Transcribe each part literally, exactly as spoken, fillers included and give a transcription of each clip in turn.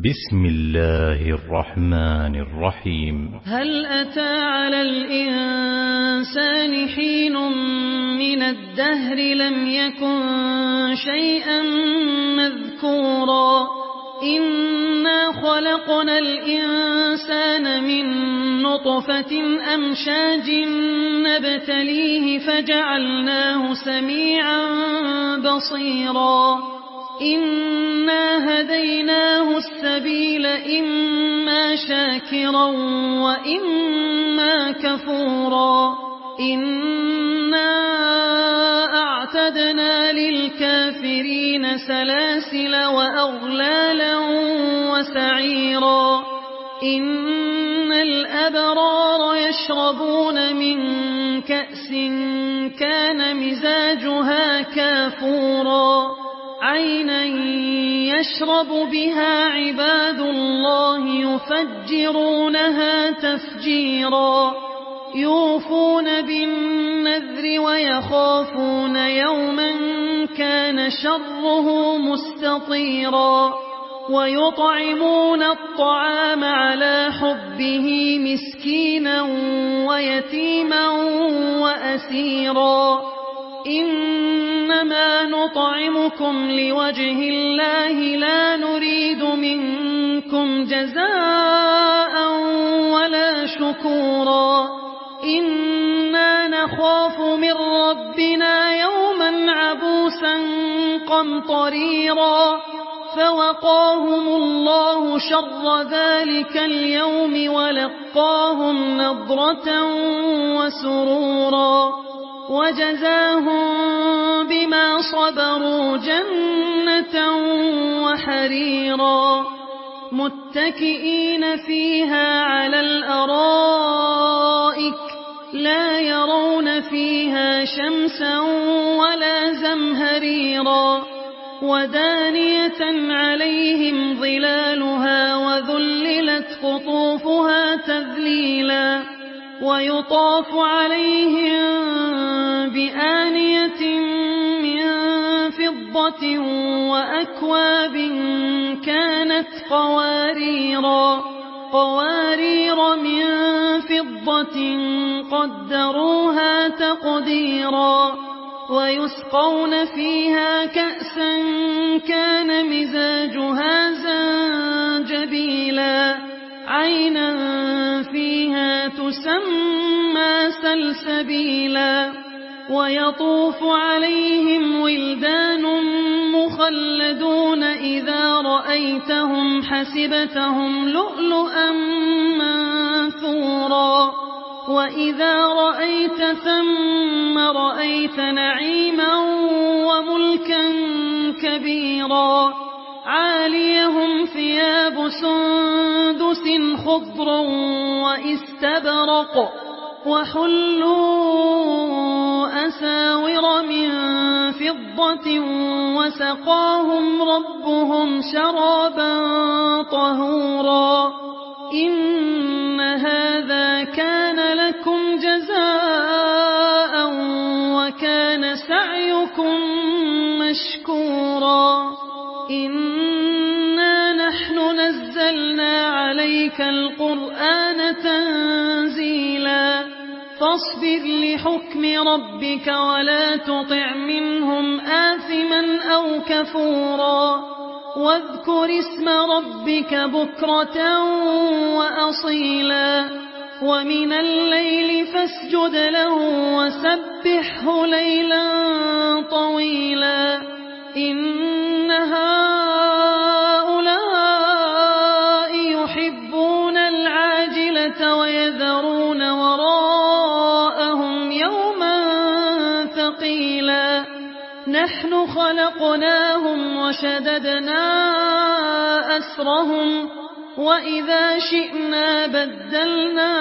بسم الله الرحمن الرحيم. هل أتى على الإنسان حين من الدهر لم يكن شيئا مذكورا إنا خلقنا الإنسان من نطفة أمشاج نبتليه فجعلناه سميعا بصيرا إنا هديناه السبيل إما شاكرا وإما كفورا إنا أعتدنا للكافرين سلاسل وأغلالا وسعيرا إن الأبرار يشربون من كأس كان مزاجها كافورا عينا يشرب بها عباد الله يفجرونها تفجيرا يوفون بالنذر ويخافون يوما كان شره مستطيرا ويطعمون الطعام على حبه مسكينا ويتيما وأسيرا إنما نطعمكم لوجه الله لا نريد منكم جزاء ولا شكورا إنا نخاف من ربنا يوما عبوسا قمطريرا فوقاهم الله شر ذلك اليوم ولقاهم نضرة وسرورا وجزاهم بما صبروا جنة وحريرا متكئين فيها على الأرائك لا يرون فيها شمسا ولا زمهريرا ودانية عليهم ظلالها وذللت قطوفها تذليلا ويطاف عليهم بآنية من فضة وأكواب كانت قواريرا قوارير من فضة قدروها تقديرا ويسقون فيها كأسا كان مزاجها زنجبيلا عينا فيها تسمى سلسبيلا ويطوف عليهم ولدان مخلدون إذا رأيتهم حسبتهم لؤلؤا منثورا وإذا رأيت ثم رأيت نعيما وملكا كبيرا عاليهم ثياب سندس خضر وإستبرق وحلوا أساور من فضة وسقاهم ربهم شرابا طهورا إن هذا كان لكم جزاء وكان سعيكم مشكورا إنا نحن نزلنا عليك القرآن تنزيلا فاصبر لحكم ربك ولا تطع منهم آثما أو كفورا واذكر اسم ربك بكرة وأصيلا ومن الليل فاسجد له وسبحه ليلا طويلا إن هؤلاء يحبون العاجلة ويذرون وراءهم يوما ثقيلا نحن خلقناهم وشددنا أسرهم وإذا شئنا بدلنا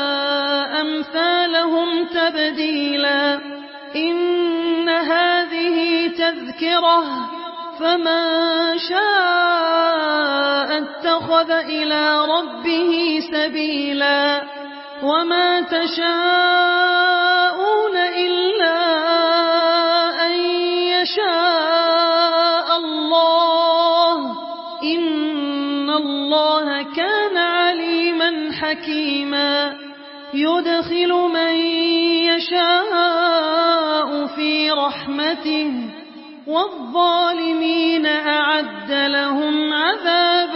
أمثالهم تبديلا إن هذه تذكرة فمن شاء اتخذ إلى ربه سبيلا وما تشاءون إلا أن يشاء الله إن الله كان عليما حكيما يدخل من يشاء في رحمته والظالمين أعد لهم عذابا